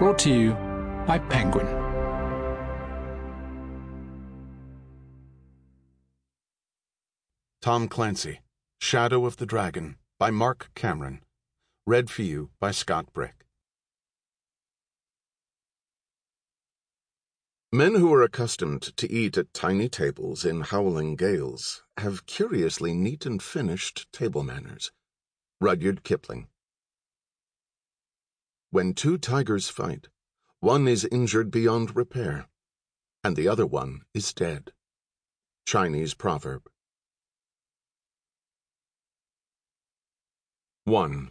Brought to you by Penguin. Tom Clancy, Shadow of the Dragon, by Mark Cameron. Read for you by Scott Brick. Men who are accustomed to eat at tiny tables in howling gales have curiously neat and finished table manners. Rudyard Kipling. When two tigers fight, one is injured beyond repair, and the other one is dead. Chinese proverb. 1.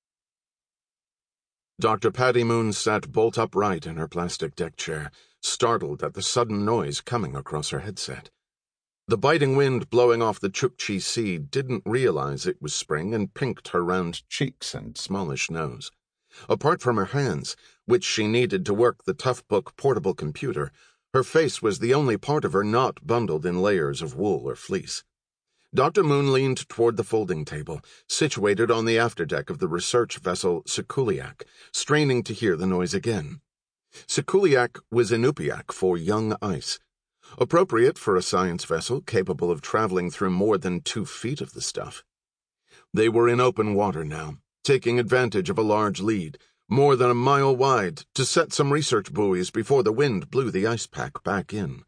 Dr. Patty Moon sat bolt upright in her plastic deck chair, startled at the sudden noise coming across her headset. The biting wind blowing off the Chukchi Sea didn't realize it was spring and pinked her round cheeks and smallish nose. Apart from her hands, which she needed to work the Toughbook portable computer, her face was the only part of her not bundled in layers of wool or fleece. Dr. Moon leaned toward the folding table, situated on the afterdeck of the research vessel Sikuliak, straining to hear the noise again. Sikuliak was Inupiaq for young ice, appropriate for a science vessel capable of traveling through more than 2 feet of the stuff. They were in open water now, taking advantage of a large lead, more than a mile wide, to set some research buoys before the wind blew the ice pack back in.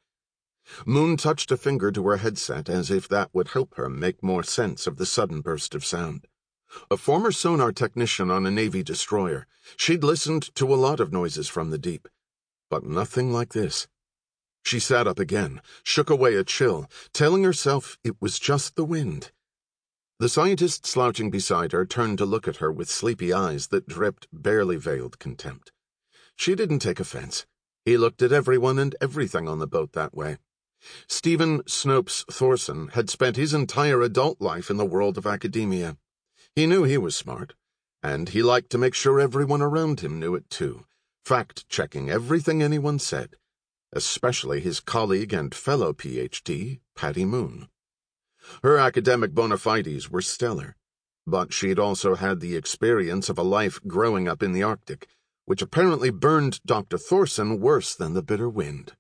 Moon touched a finger to her headset as if that would help her make more sense of the sudden burst of sound. A former sonar technician on a Navy destroyer, she'd listened to a lot of noises from the deep, but nothing like this. She sat up again, shook away a chill, telling herself it was just the wind. The scientist slouching beside her turned to look at her with sleepy eyes that dripped barely veiled contempt. She didn't take offense. He looked at everyone and everything on the boat that way. Stephen Snopes Thorson had spent his entire adult life in the world of academia. He knew he was smart, and he liked to make sure everyone around him knew it too, fact-checking everything anyone said, especially his colleague and fellow Ph.D., Patty Moon. Her academic bona fides were stellar, but she'd also had the experience of a life growing up in the Arctic, which apparently burned Dr. Thorson worse than the bitter wind.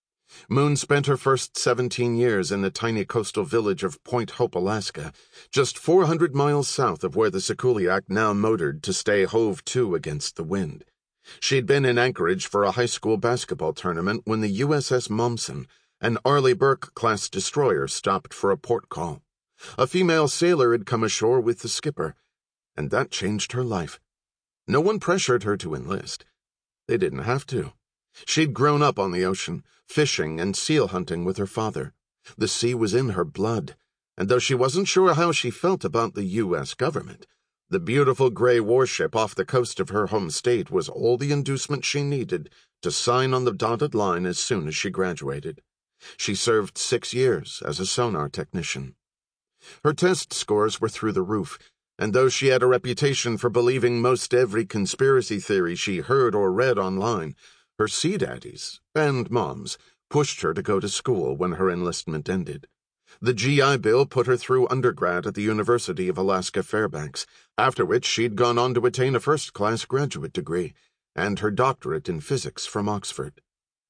Moon spent her first 17 years in the tiny coastal village of Point Hope, Alaska, just 400 miles south of where the Sikuliak now motored to stay hove to against the wind. She'd been in Anchorage for a high school basketball tournament when the USS Momsen, an Arleigh Burke-class destroyer, stopped for a port call. A female sailor had come ashore with the skipper, and that changed her life. No one pressured her to enlist. They didn't have to. She'd grown up on the ocean, fishing and seal hunting with her father. The sea was in her blood, and though she wasn't sure how she felt about the U.S. government, the beautiful gray warship off the coast of her home state was all the inducement she needed to sign on the dotted line as soon as she graduated. She served 6 years as a sonar technician. Her test scores were through the roof, and though she had a reputation for believing most every conspiracy theory she heard or read online, her sea daddies and moms pushed her to go to school when her enlistment ended. The GI Bill put her through undergrad at the University of Alaska Fairbanks, after which she'd gone on to attain a first-class graduate degree and her doctorate in physics from Oxford.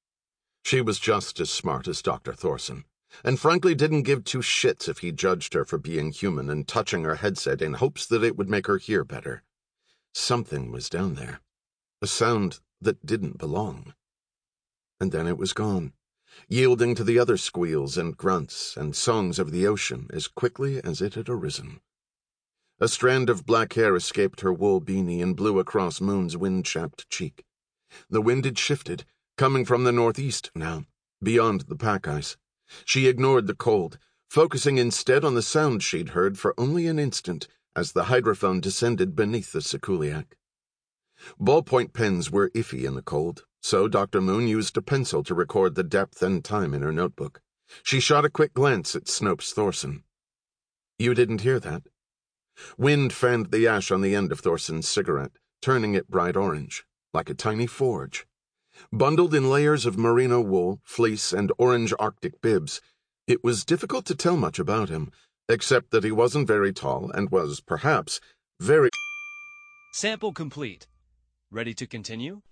She was just as smart as Dr. Thorson, and frankly didn't give 2 shits if he judged her for being human and touching her headset in hopes that it would make her hear better. Something was down there, a sound that didn't belong. And then it was gone, yielding to the other squeals and grunts and songs of the ocean as quickly as it had arisen. A strand of black hair escaped her wool beanie and blew across Moon's wind-chapped cheek. The wind had shifted, coming from the northeast now, beyond the pack ice. She ignored the cold, focusing instead on the sound she'd heard for only an instant as the hydrophone descended beneath the Sikuliak. Ballpoint pens were iffy in the cold, so Dr. Moon used a pencil to record the depth and time in her notebook. She shot a quick glance at Snopes Thorson. You didn't hear that? Wind fanned the ash on the end of Thorson's cigarette, turning it bright orange, like a tiny forge. Bundled in layers of merino wool, fleece, and orange Arctic bibs, it was difficult to tell much about him, except that he wasn't very tall and was, perhaps, very... Sample complete. Ready to continue?